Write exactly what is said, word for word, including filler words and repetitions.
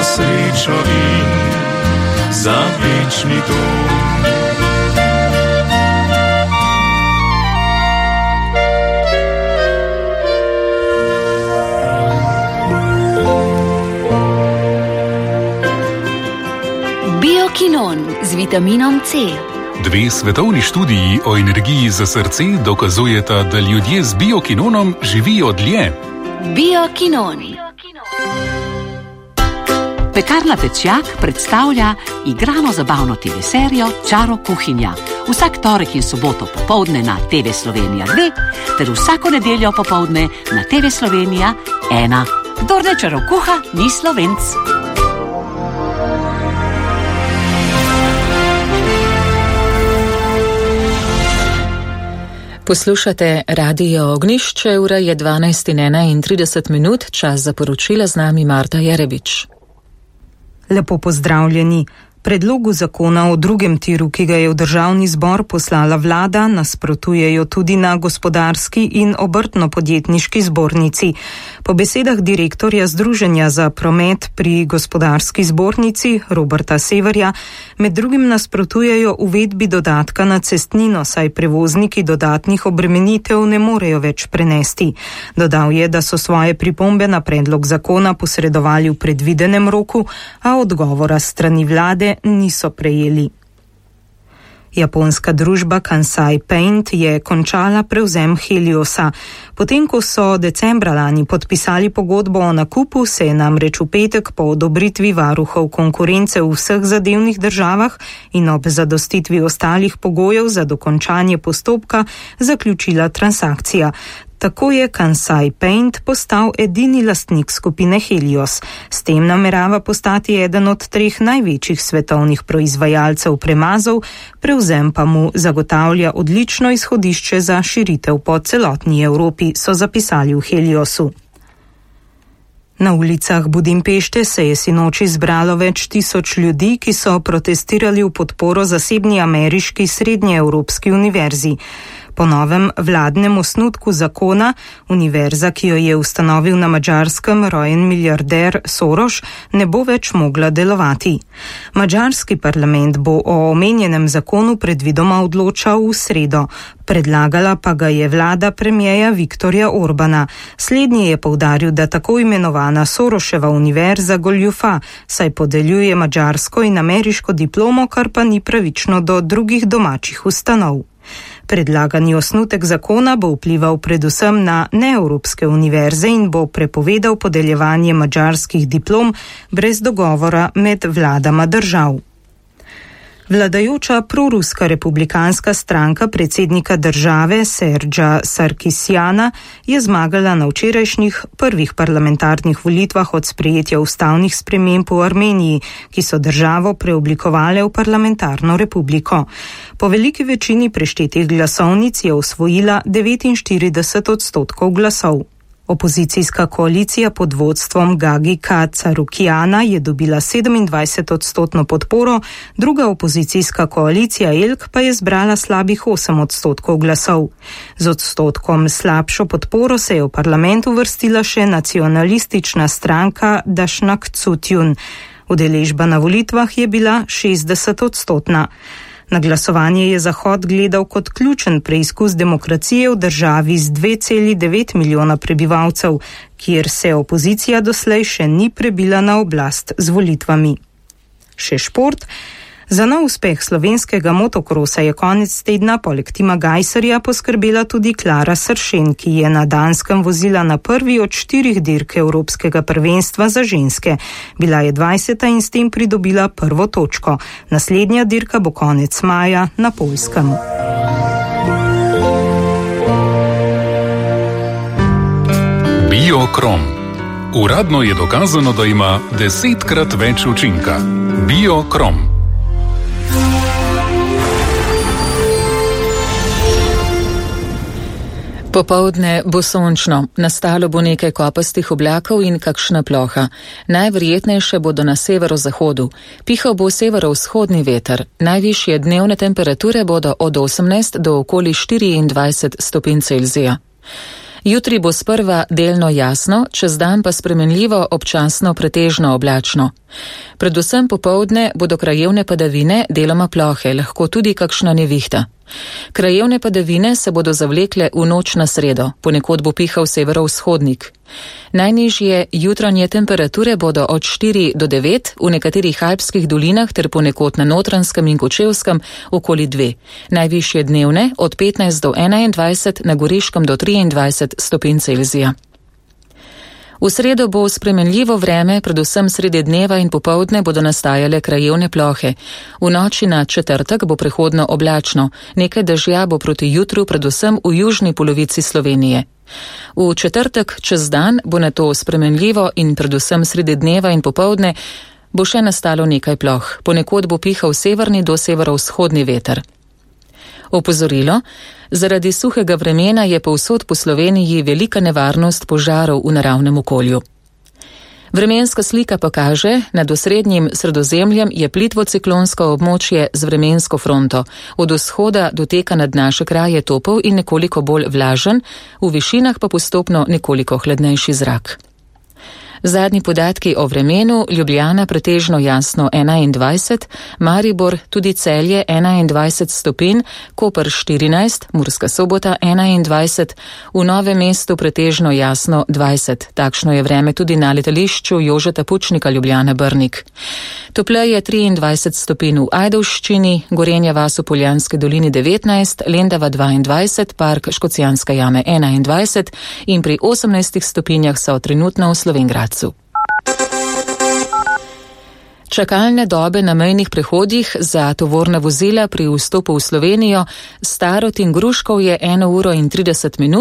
srečo in za večni dom. Biokinon z vitaminom C. Dve svetovni študiji o energiji za srce dokazujeta, da ljudje z biokinonom živijo dlje. Biokinon. Pekarna Pečjak predstavlja igrano zabavno te ve serijo Čaro kuhinja. Vsak torek in soboto popoldne na te ve Slovenija dve, ter vsako nedeljo popoldne na te ve Slovenija ena. Kdor ne čaro kuha, ni Slovenc. Poslušate Radio Ognjišče, ura je dvanajst in enaintrideset minut, čas za poročila z nami Marta Jerebič. Lepo pozdravljeni. Predlogu zakona o drugem tiru, ki ga je v državni zbor poslala vlada, nasprotujejo tudi na gospodarski in obrtno-podjetniški zbornici. Po besedah direktorja Združenja za promet pri gospodarski zbornici Roberta Severja med drugim nasprotujejo uvedbi dodatka na cestnino, saj prevozniki dodatnih obremenitev ne morejo več prenesti. Dodal je, da so svoje pripombe na predlog zakona posredovali v predvidenem roku, a odgovora strani vlade niso prejeli. Japonska družba Kansai Paint je končala prevzem Heliosa. Potem, ko so decembra lani podpisali pogodbo o nakupu, se je namreč v petek po odobritvi varuhov konkurence v vseh zadevnih državah in ob zadostitvi ostalih pogojev za dokončanje postopka zaključila transakcija. Tako je Kansai Paint postal edini lastnik skupine Helios. S tem namerava postati eden od treh največjih svetovnih proizvajalcev premazov, prevzem pa mu zagotavlja odlično izhodišče za širitev po celotni Evropi, so zapisali v Heliosu. Na ulicah Budimpešte se je sinoči zbralo več tisoč ljudi, ki so protestirali v podporo zasebni ameriški srednjeevropski univerzi. Po novem vladnem osnutku zakona univerza, ki jo je ustanovil na Madžarskem rojen milijarder Soros, ne bo več mogla delovati. Madžarski parlament bo o omenjenem zakonu predvidoma odločal v sredo. Predlagala pa ga je vlada premierja Viktorja Orbana. Slednji je poudaril, da tako imenovana Soroševa univerza goljufa, saj podeljuje madžarsko in ameriško diplomo, kar pa ni pravično do drugih domačih ustanov. Predlagani osnutek zakona bo vplival predvsem na neevropske univerze in bo prepovedal podeljevanje madžarskih diplom brez dogovora med vladama držav. Vladajoča proruska republikanska stranka predsednika države Serdža Sarkisjana je zmagala na včerajšnjih prvih parlamentarnih volitvah od sprejetja ustavnih sprememb v Armeniji, ki so državo preoblikovale v parlamentarno republiko. Po veliki večini preštetih glasovnic je osvojila devetinštirideset odstotkov glasov. Opozicijska koalicija pod vodstvom Gagika Carukjana je dobila sedemindvajset odstotno podporo, druga opozicijska koalicija Elk pa je zbrala slabih osem odstotkov glasov. Z odstotkom slabšo podporo se je v parlament uvrstila še nacionalistična stranka Dašnak Cutjun. Udeležba na volitvah je bila šestdeset odstotna. Na glasovanje je Zahod gledal kot ključen preizkus demokracije v državi z dve celi devet milijona prebivalcev, kjer se opozicija doslej še ni prebila na oblast z volitvami. Še šport. Za nov uspeh slovenskega motokrosa je konec tedna poleg Tima Gajserja poskrbela tudi Klara Sršen, ki je na Danskem vozila na prvi od štirih dirk Evropskega prvenstva za ženske. Bila je dvajseta in s tem pridobila prvo točko. Naslednja dirka bo konec maja na Poljskem. Biokrom. Uradno je dokazano, da ima desetkrat več učinka. Biokrom. Popoldne bo sončno, nastalo bo nekaj kopastih oblakov in kakšna ploha. Najverjetnejše bodo na severozahodu. Pihal bo severovzhodni veter. Najvišje dnevne temperature bodo od osemnajst do okoli štiriindvajset stopinj Celzija. Jutri bo sprva delno jasno, čez dan pa spremenljivo občasno pretežno oblačno. Predvsem popoldne bodo krajevne padavine, deloma plohe, lahko tudi kakšna nevihta. Krajevne padavine se bodo zavlekle v noč na sredo, ponekod bo pihal severovzhodnik. Najnižje jutranje temperature bodo od štiri do devet, v nekaterih alpskih dolinah ter ponekod na Notranjskem in Kočevskem okoli dve. Najvišje dnevne od petnajst do enaindvajset, na Goriškem do triindvajset stopinj Celzija. V sredo bo spremenljivo vreme, predvsem sredi dneva in popoldne bodo nastajale krajevne plohe. V noči na četrtek bo prehodno oblačno, nekaj dežja bo proti jutru, predvsem v južni polovici Slovenije. V četrtek čez dan bo nato spremenljivo in predvsem sredi dneva in popoldne bo še nastalo nekaj ploh. Ponekod bo pihal severni do severovzhodni veter. Opozorilo, zaradi suhega vremena je povsod po Sloveniji velika nevarnost požarov v naravnem okolju. Vremenska slika pa kaže, nad osrednjim Sredozemljem je plitvo ciklonsko območje z vremensko fronto. Od vzhoda doteka nad naše kraje topel in nekoliko bolj vlažen, v višinah pa postopno nekoliko hladnejši zrak. Zadnji podatki o vremenu: Ljubljana pretežno jasno enaindvajset, Maribor tudi Celje enaindvajset stopinj, Koper štirinajst, Murska Sobota enaindvajset, v Novem mestu pretežno jasno dvajset. Takšno je vreme tudi na letališču Jožeta Pučnika Ljubljana Brnik. Topleje triindvajset stopinj v Ajdovščini, Gorenja vas v Poljanski dolini devetnajst, Lendava dvaindvajset, Park Škocjanske jame enaindvajset in pri osemnajstih stopinjah so trenutno v Slovenj Gradcu. Čakalne dobe na mejnih prehodih za tovorna vozila pri vstopu v Slovenijo, Starod in Gruškov je eno uro in trideset minut.